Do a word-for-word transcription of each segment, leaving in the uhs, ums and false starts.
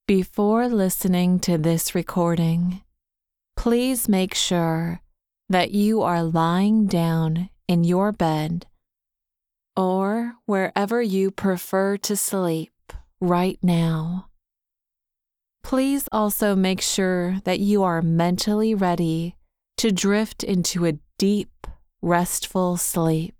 Before listening to this recording, please make sure that you are lying down in your bed or wherever you prefer to sleep right now. Please also make sure that you are mentally ready to drift into a deep, restful sleep.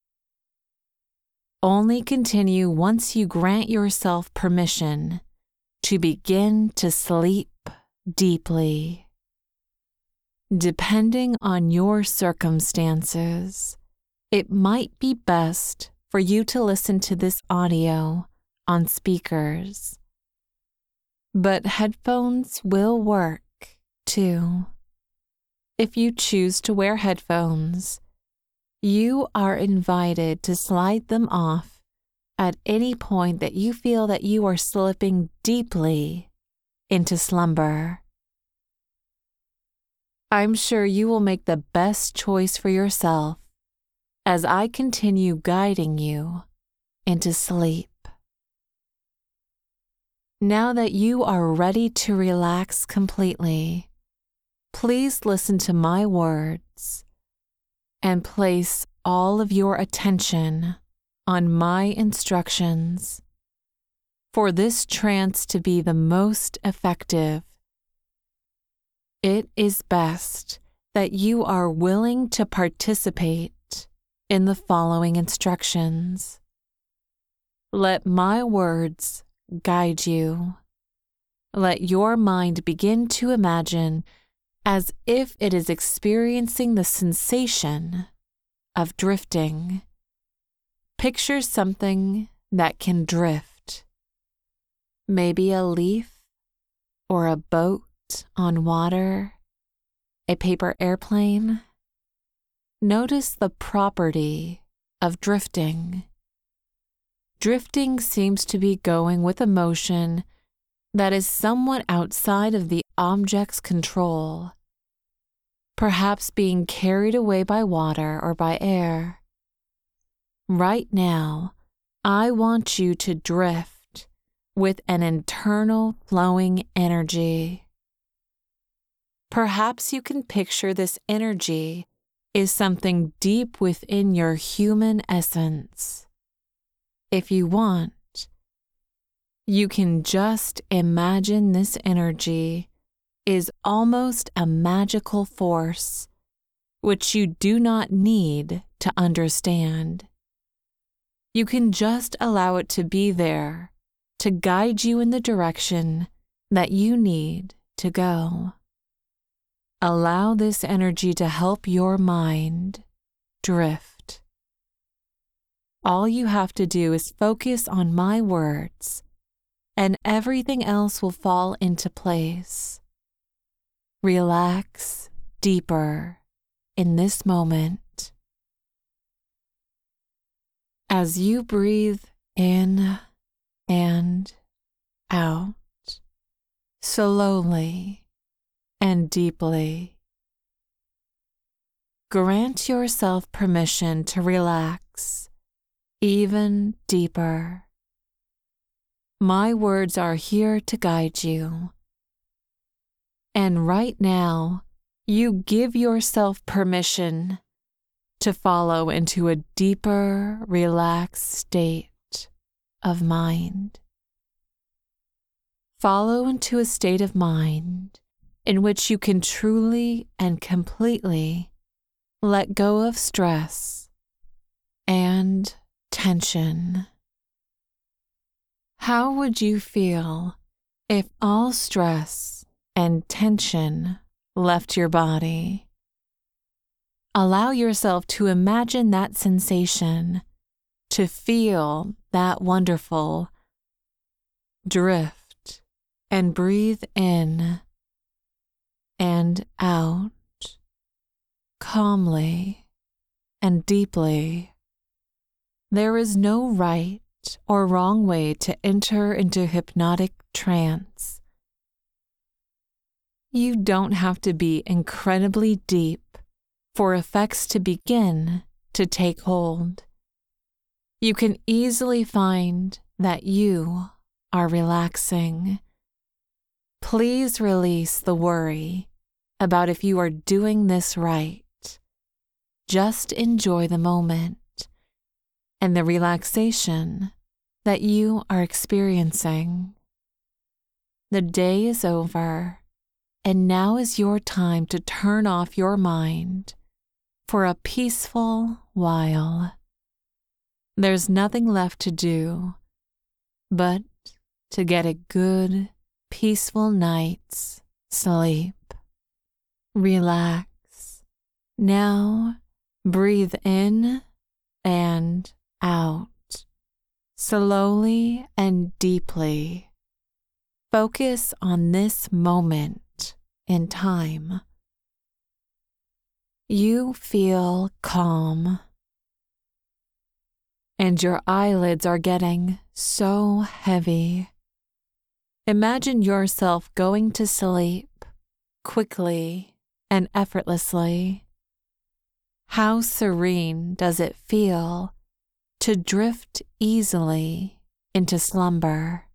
Only continue once you grant yourself permission to begin to sleep deeply. Depending on your circumstances, it might be best for you to listen to this audio on speakers. But headphones will work too. If you choose to wear headphones, you are invited to slide them off at any point that you feel that you are slipping deeply into slumber. I'm sure you will make the best choice for yourself as I continue guiding you into sleep. Now that you are ready to relax completely, please listen to my words and place all of your attention on my instructions. For this trance to be the most effective, it is best that you are willing to participate in the following instructions. Let my words guide you. Let your mind begin to imagine as if it is experiencing the sensation of drifting. Picture something that can drift. Maybe a leaf or a boat on water, a paper airplane. Notice the property of drifting. Drifting seems to be going with a motion that is somewhat outside of the object's control, perhaps being carried away by water or by air. Right now, I want you to drift with an internal flowing energy. Perhaps you can picture this energy is something deep within your human essence. If you want, you can just imagine this energy is almost a magical force which you do not need to understand. You can just allow it to be there to guide you in the direction that you need to go. Allow this energy to help your mind drift. All you have to do is focus on my words, and everything else will fall into place. Relax deeper in this moment. As you breathe in and out, slowly and deeply, grant yourself permission to relax even deeper. My words are here to guide you. And right now, you give yourself permission to follow into a deeper, relaxed state of mind. Follow into a state of mind in which you can truly and completely let go of stress and tension. How would you feel if all stress and tension left your body? Allow yourself to imagine that sensation, to feel that wonderful drift, and breathe in and out calmly and deeply. There is no right or wrong way to enter into hypnotic trance. You don't have to be incredibly deep for effects to begin to take hold. You can easily find that you are relaxing Please release the worry about if you are doing this right. Just enjoy the moment and the relaxation that you are experiencing. The day is over, and now is your time to turn off your mind for a peaceful while. There's nothing left to do but to get a good, peaceful night's sleep. Relax. Now, breathe in and out, slowly and deeply. Focus on this moment in time. You feel calm, and your eyelids are getting so heavy. Imagine yourself going to sleep quickly and effortlessly. How serene does it feel to drift easily into slumber?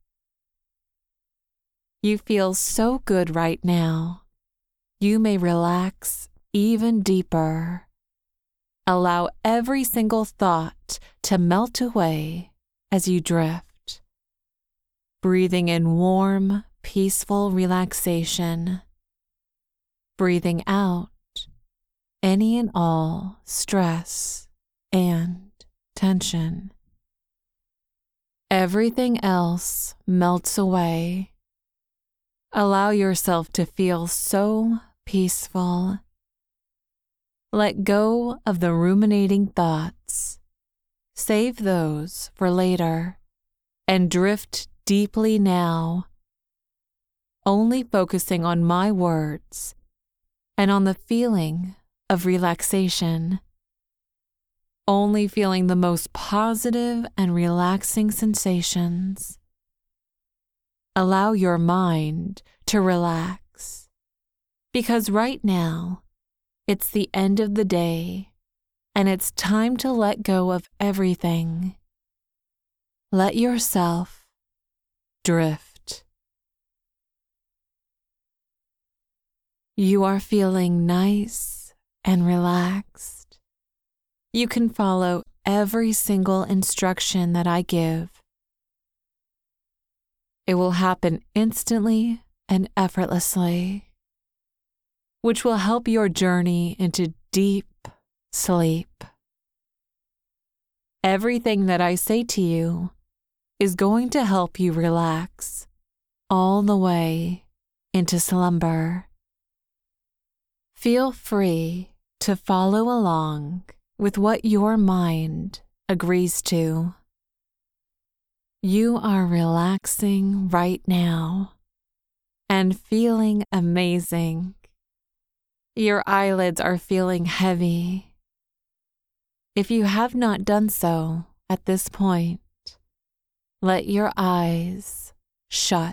You feel so good right now. You may relax even deeper. Allow every single thought to melt away as you drift, breathing in warm, peaceful relaxation, breathing out any and all stress and tension. Everything else melts away. Allow yourself to feel so peaceful. Let go of the ruminating thoughts. Save those for later and drift deeply now, only focusing on my words and on the feeling of relaxation, only feeling the most positive and relaxing sensations. Allow your mind to relax, because right now it's the end of the day and it's time to let go of everything. Let yourself drift. You are feeling nice and relaxed. You can follow every single instruction that I give. It will happen instantly and effortlessly, which will help your journey into deep sleep. Everything that I say to you is going to help you relax all the way into slumber. Feel free to follow along with what your mind agrees to. You are relaxing right now and feeling amazing. Your eyelids are feeling heavy. If you have not done so at this point, let your eyes shut.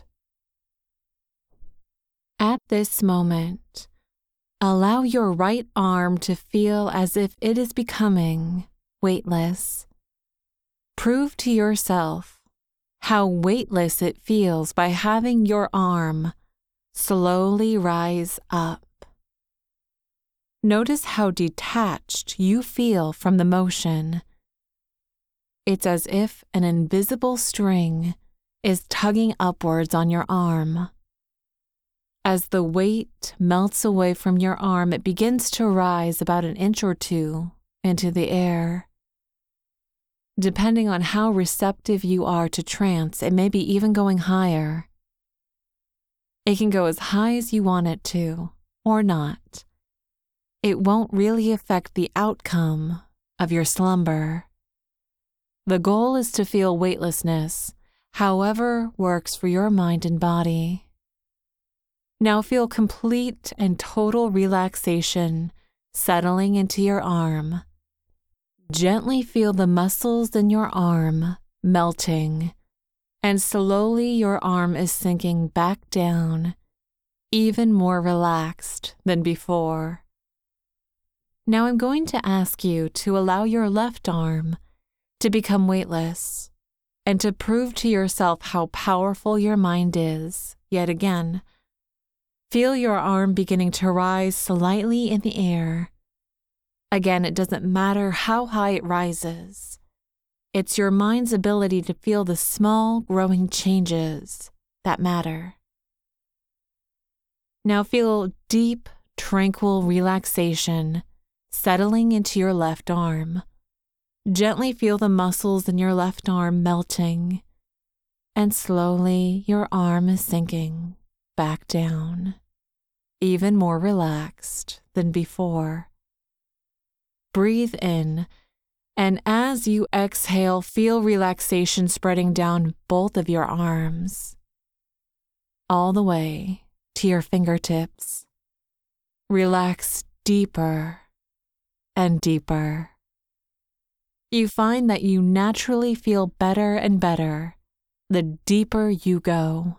At this moment, allow your right arm to feel as if it is becoming weightless. Prove to yourself how weightless it feels by having your arm slowly rise up. Notice how detached you feel from the motion. It's as if an invisible string is tugging upwards on your arm. As the weight melts away from your arm, it begins to rise about an inch or two into the air. Depending on how receptive you are to trance, it may be even going higher. It can go as high as you want it to, or not. It won't really affect the outcome of your slumber. The goal is to feel weightlessness, however works for your mind and body. Now feel complete and total relaxation settling into your arm. Gently feel the muscles in your arm melting, and slowly your arm is sinking back down, even more relaxed than before. Now I'm going to ask you to allow your left arm to become weightless and to prove to yourself how powerful your mind is yet again. Feel your arm beginning to rise slightly in the air. Again, it doesn't matter how high it rises. It's your mind's ability to feel the small, growing changes that matter. Now feel deep, tranquil relaxation settling into your left arm. Gently feel the muscles in your left arm melting, and slowly your arm is sinking back down, even more relaxed than before. Breathe in, and as you exhale, feel relaxation spreading down both of your arms, all the way to your fingertips. Relax deeper and deeper. You find that you naturally feel better and better the deeper you go.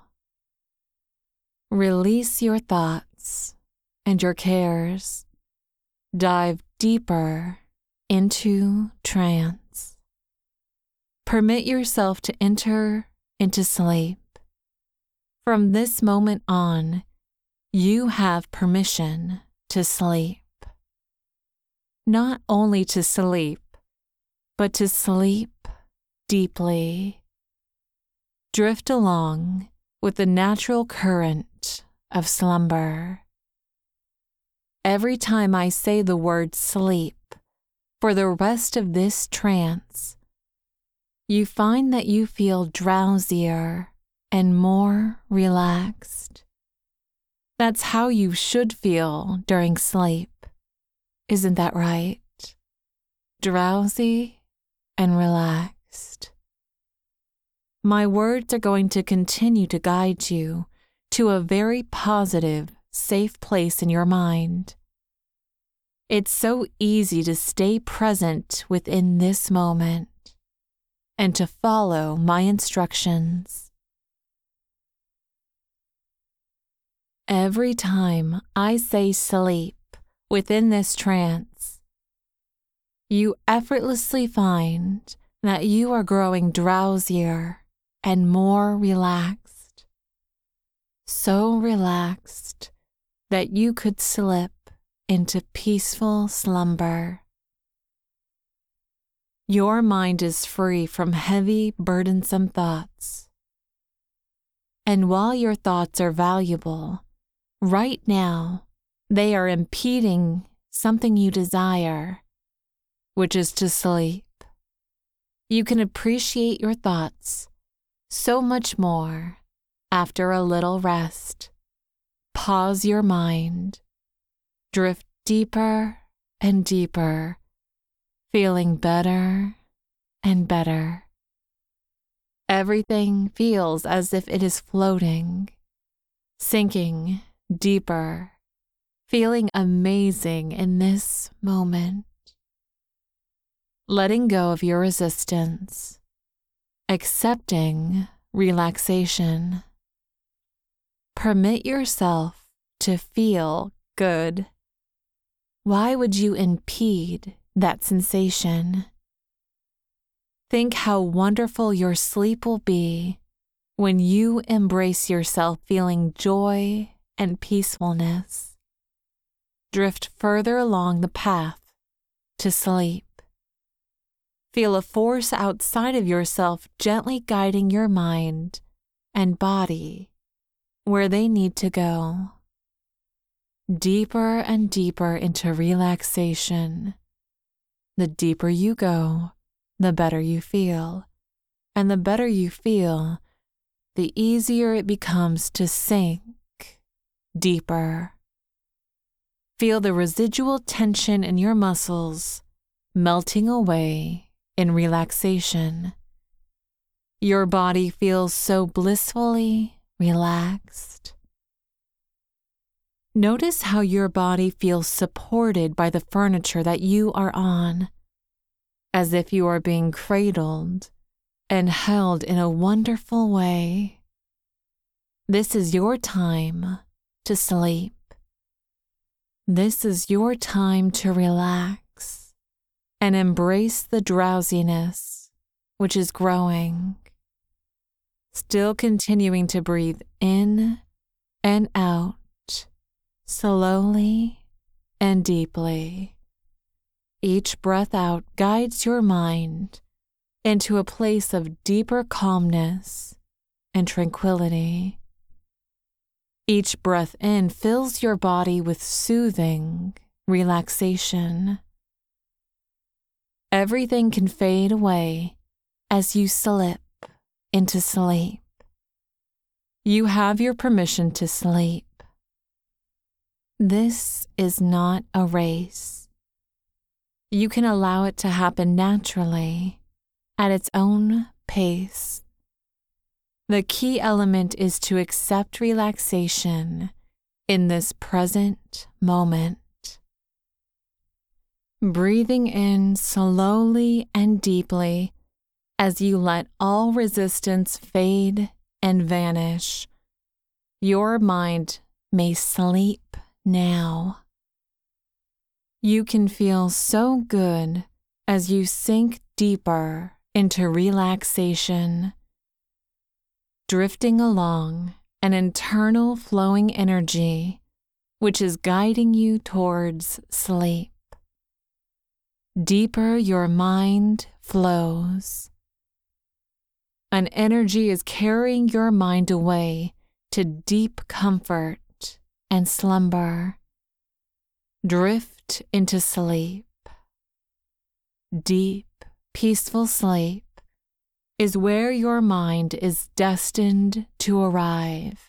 Release your thoughts and your cares. Dive deeper into trance. Permit yourself to enter into sleep. From this moment on, you have permission to sleep. Not only to sleep, but to sleep deeply. Drift along with the natural current of slumber. Every time I say the word sleep, for the rest of this trance, you find that you feel drowsier and more relaxed. That's how you should feel during sleep. Isn't that right? Drowsy and relaxed. My words are going to continue to guide you to a very positive, safe place in your mind. It's so easy to stay present within this moment and to follow my instructions. Every time I say sleep within this trance, you effortlessly find that you are growing drowsier and more relaxed. So relaxed that you could slip into peaceful slumber. Your mind is free from heavy, burdensome thoughts. And while your thoughts are valuable, right now they are impeding something you desire, which is to sleep. You can appreciate your thoughts so much more after a little rest. Pause your mind. Drift deeper and deeper, feeling better and better. Everything feels as if it is floating, sinking deeper, feeling amazing in this moment. Letting go of your resistance, accepting relaxation. Permit yourself to feel good. Why would you impede that sensation? Think how wonderful your sleep will be when you embrace yourself feeling joy and peacefulness. Drift further along the path to sleep. Feel a force outside of yourself gently guiding your mind and body where they need to go. Deeper and deeper into relaxation. The deeper you go, the better you feel. And the better you feel, the easier it becomes to sink deeper. Feel the residual tension in your muscles melting away in relaxation. Your body feels so blissfully relaxed. Notice how your body feels supported by the furniture that you are on, as if you are being cradled and held in a wonderful way. This is your time to sleep. This is your time to relax and embrace the drowsiness which is growing. still continuing to breathe in and out, slowly and deeply. Each breath out guides your mind into a place of deeper calmness and tranquility. Each breath in fills your body with soothing relaxation. Everything can fade away as you slip into sleep. You have your permission to sleep. This is not a race. You can allow it to happen naturally, at its own pace. The key element is to accept relaxation in this present moment. Breathing in slowly and deeply as you let all resistance fade and vanish. Your mind may sleep now. You can feel so good as you sink deeper into relaxation, drifting along an internal flowing energy which is guiding you towards sleep. Deeper your mind flows. An energy is carrying your mind away to deep comfort and slumber. Drift into sleep. Deep, peaceful sleep is where your mind is destined to arrive.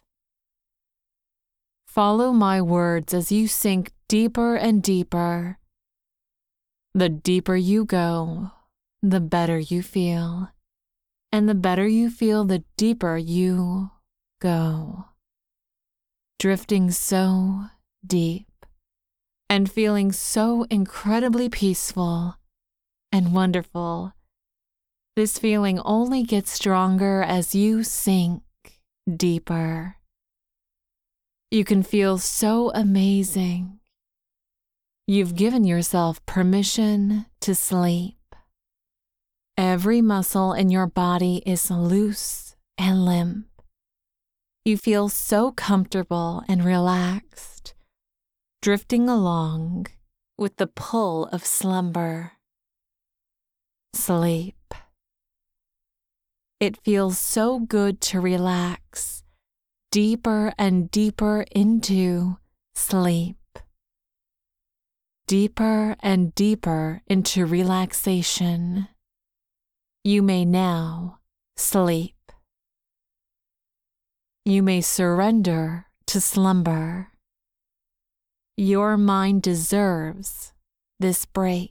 Follow my words as you sink deeper and deeper. The deeper you go, the better you feel. And the better you feel, the deeper you go. Drifting so deep and feeling so incredibly peaceful and wonderful. This feeling only gets stronger as you sink deeper. You can feel so amazing. You've given yourself permission to sleep. Every muscle in your body is loose and limp. You feel so comfortable and relaxed, drifting along with the pull of slumber. Sleep. It feels so good to relax deeper and deeper into sleep. Deeper and deeper into relaxation. You may now sleep. You may surrender to slumber. Your mind deserves this break.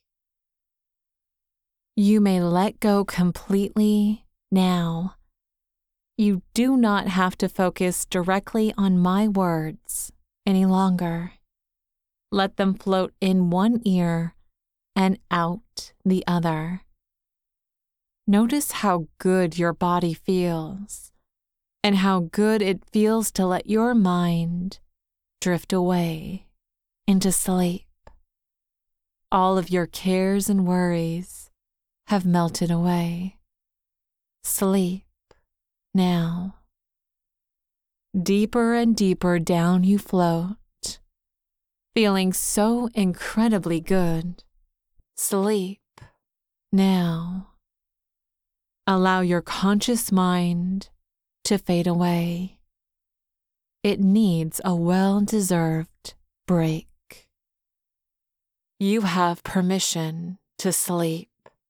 You may let go completely now. You do not have to focus directly on my words any longer. Let them float in one ear and out the other. Notice how good your body feels and how good it feels to let your mind drift away into sleep. All of your cares and worries have melted away. Sleep now. Deeper and deeper down you float, feeling so incredibly good. Sleep now. Allow your conscious mind to fade away. It needs a well-deserved break. You have permission to sleep.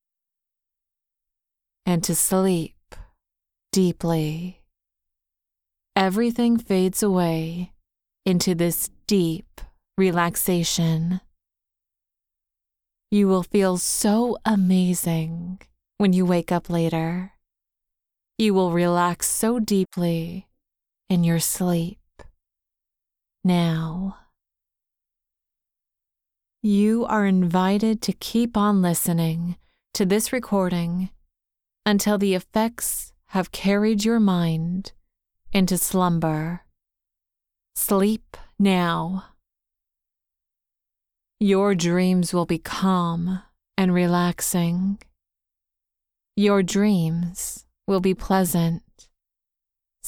And to sleep deeply. Everything fades away into this deep relaxation. You will feel so amazing when you wake up later. You will relax so deeply in your sleep. Now, you are invited to keep on listening to this recording until the effects have carried your mind into slumber. Sleep now. Your dreams will be calm and relaxing. Your dreams will be pleasant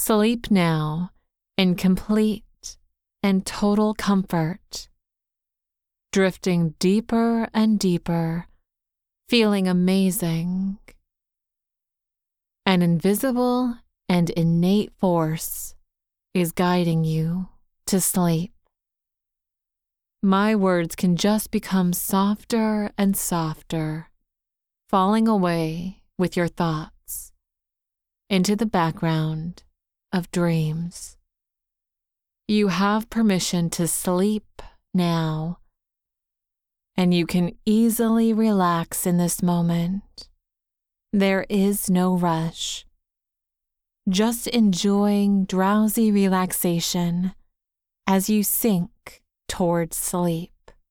Sleep now in complete and total comfort, drifting deeper and deeper, feeling amazing. An invisible and innate force is guiding you to sleep. My words can just become softer and softer, falling away with your thoughts into the background of dreams. You have permission to sleep now, and you can easily relax in this moment. There is no rush, just enjoying drowsy relaxation as you sink towards sleep.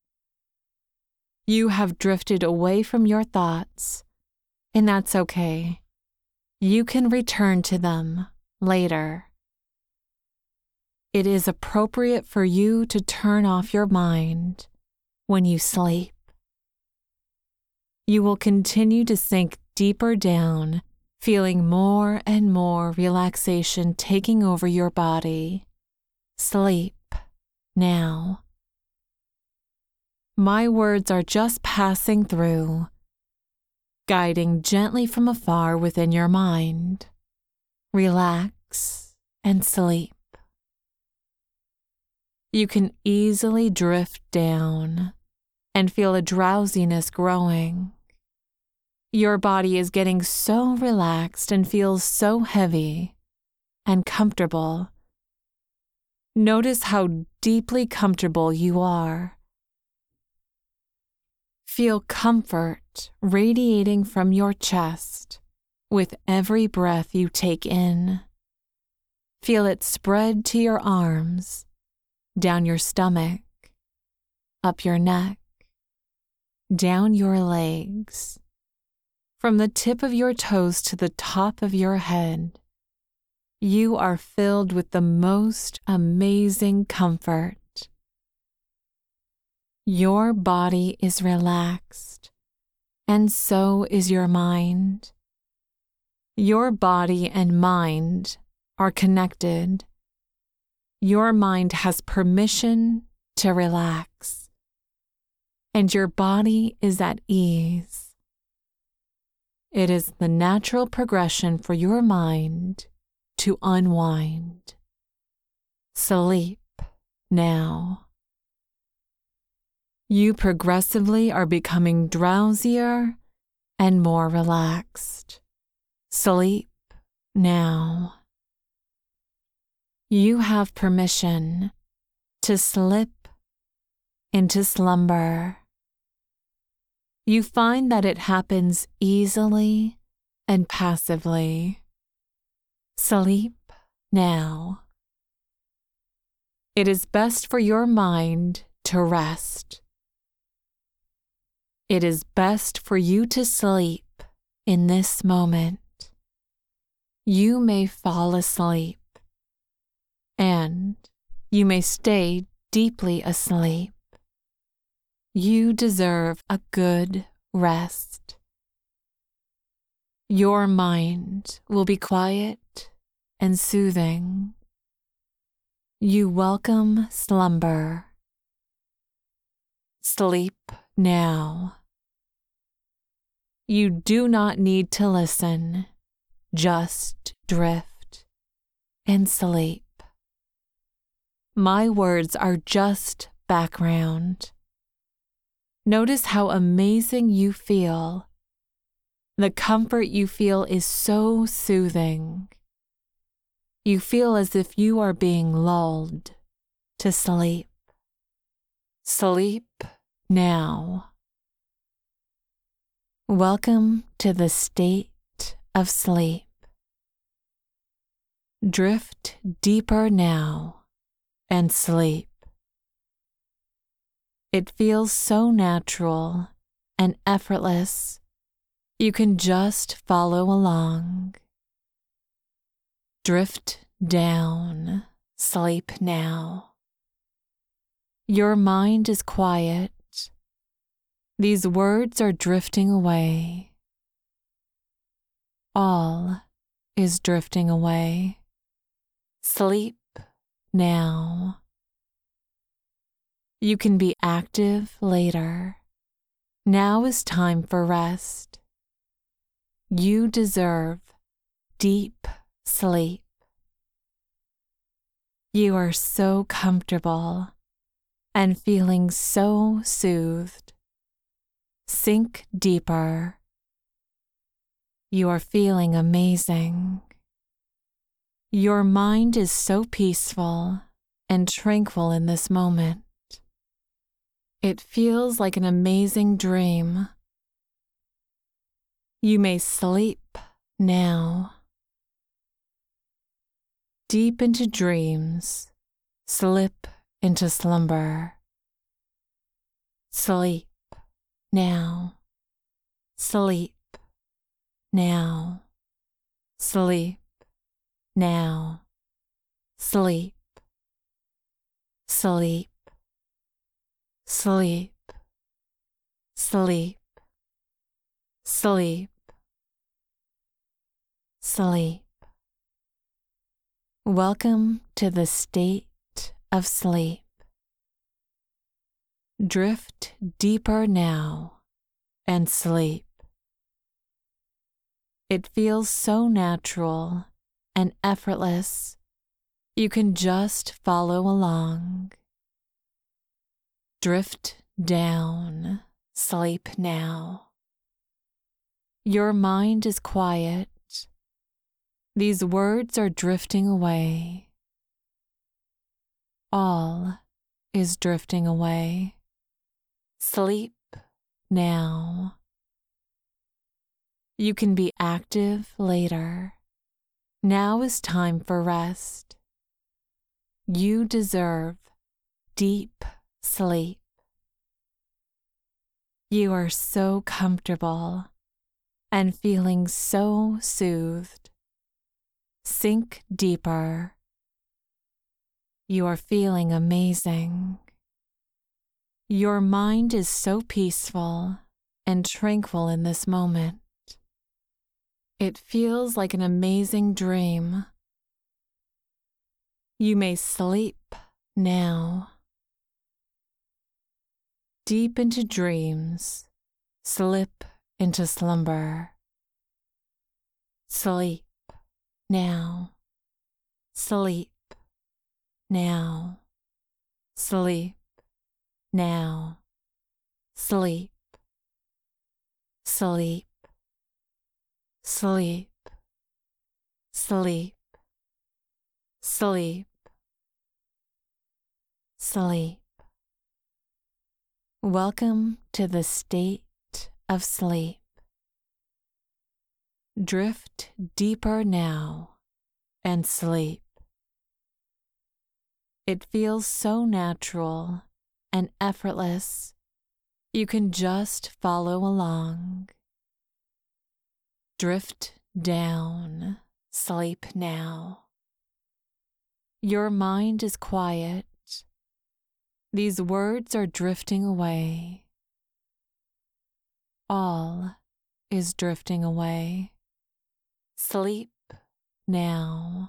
You have drifted away from your thoughts, and that's okay. You can return to them later. It is appropriate for you to turn off your mind when you sleep. You will continue to sink deeper down, feeling more and more relaxation taking over your body. Sleep now. My words are just passing through, guiding gently from afar within your mind. Relax and sleep. You can easily drift down and feel a drowsiness growing. Your body is getting so relaxed and feels so heavy and comfortable. Notice how deeply comfortable you are. Feel comfort radiating from your chest with every breath you take in. Feel it spread to your arms, down your stomach, up your neck, down your legs, from the tip of your toes to the top of your head. You are filled with the most amazing comfort. Your body is relaxed, and so is your mind. Your body and mind are connected. Your mind has permission to relax, and your body is at ease. It is the natural progression for your mind to unwind. Sleep now. You progressively are becoming drowsier and more relaxed. Sleep now. You have permission to slip into slumber. You find that it happens easily and passively. Sleep now. It is best for your mind to rest. It is best for you to sleep in this moment. You may fall asleep, and you may stay deeply asleep. You deserve a good rest. Your mind will be quiet and soothing. You welcome slumber. Sleep now. You do not need to listen, just drift and sleep. My words are just background. Notice how amazing you feel. The comfort you feel is so soothing. You feel as if you are being lulled to sleep. Sleep now. Welcome to the state of sleep. Drift deeper now and sleep. It feels so natural and effortless. You can just follow along. Drift down. Sleep now. Your mind is quiet. These words are drifting away. All is drifting away. Sleep now. You can be active later. Now is time for rest. You deserve deep sleep. You are so comfortable and feeling so soothed. Sink deeper. You are feeling amazing. Your mind is so peaceful and tranquil in this moment. It feels like an amazing dream. You may sleep now. Deep into dreams, slip into slumber. Sleep now. Sleep now. Sleep now. Sleep. Sleep. Sleep. Sleep. Sleep. Sleep. Welcome to the state of sleep. Drift deeper now and sleep. It feels so natural and effortless. You can just follow along. Drift down, sleep now. Your mind is quiet. These words are drifting away. All is drifting away. Sleep now. You can be active later. Now is time for rest. You deserve deep sleep. You are so comfortable and feeling so soothed. Sink deeper. You are feeling amazing. Your mind is so peaceful and tranquil in this moment. It feels like an amazing dream. You may sleep now. Deep into dreams, slip into slumber. Sleep now. Sleep now. Sleep now. Sleep. Sleep. Sleep. Sleep. Sleep. Sleep. Welcome to the state of sleep. Drift deeper now and sleep. It feels so natural and effortless. You can just follow along. Drift down, sleep now. Your mind is quiet. These words are drifting away. All is drifting away. Sleep now.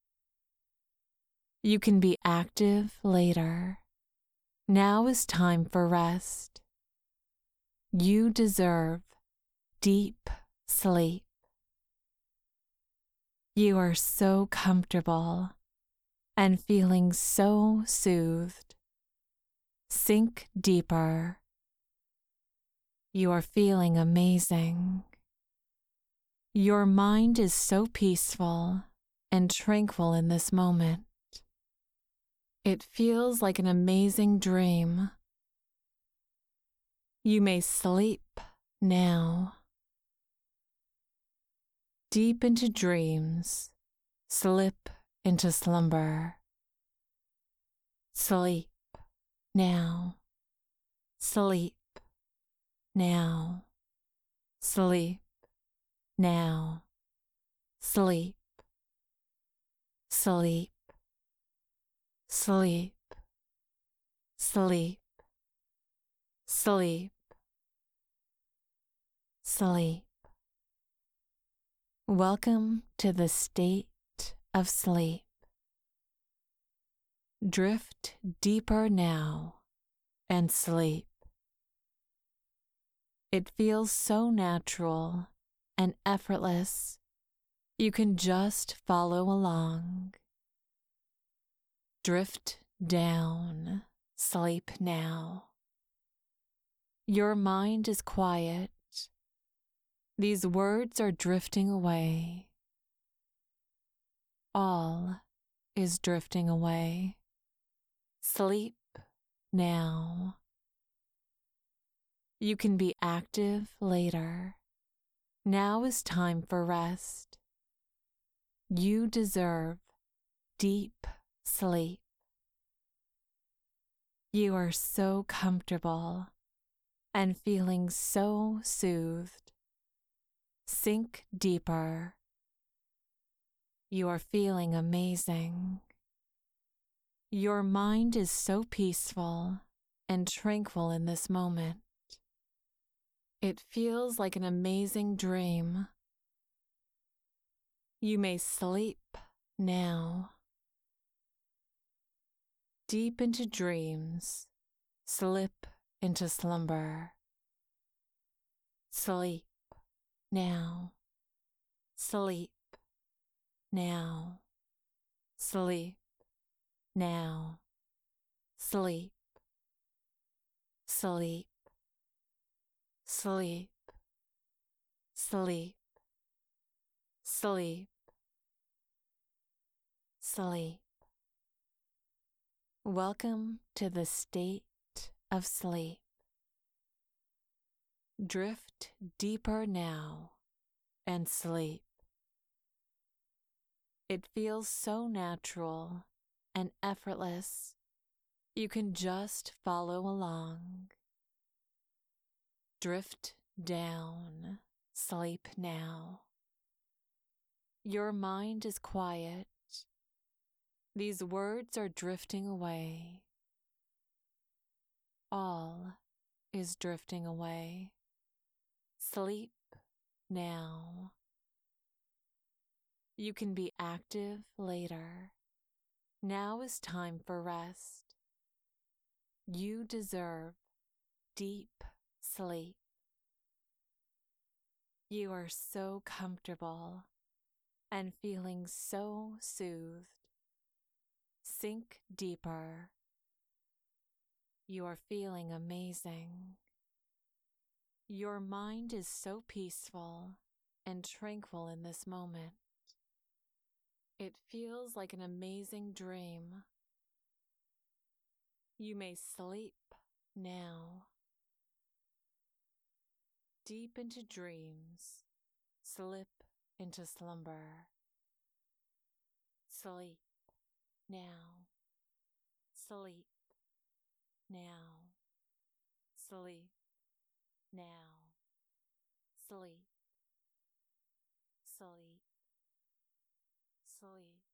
You can be active later. Now is time for rest. You deserve deep sleep. You are so comfortable and feeling so soothed. Sink deeper. You are feeling amazing. Your mind is so peaceful and tranquil in this moment. It feels like an amazing dream. You may sleep now. Deep into dreams, slip into slumber. Sleep now. Sleep now. Sleep now. Sleep. Sleep. Sleep. Sleep. Sleep. Sleep. Welcome to the state of sleep. Drift deeper now and sleep. It feels so natural and effortless. You can just follow along. Drift down, sleep now. Your mind is quiet. These words are drifting away. All is drifting away. Sleep now. You can be active later. Now is time for rest. You deserve deep sleep. You are so comfortable and feeling so soothed. Sink deeper. You are feeling amazing. Your mind is so peaceful and tranquil in this moment. It feels like an amazing dream. You may sleep now. Deep into dreams, slip into slumber. Sleep now. Sleep now. Sleep now. Sleep. Sleep. Sleep. Sleep. Sleep. Sleep. Welcome to the state of sleep. Drift deeper now and sleep. It feels so natural and effortless. You can just follow along. Drift down, sleep now. Your mind is quiet. These words are drifting away. All is drifting away. Sleep now. You can be active later. Now is time for rest. You deserve deep sleep. You are so comfortable and feeling so soothed. Sink deeper. You are feeling amazing. Your mind is so peaceful and tranquil in this moment. It feels like an amazing dream. You may sleep now. Deep into dreams, slip into slumber. Sleep now. Sleep now. Sleep now. Sleep. Sleep. Sleep.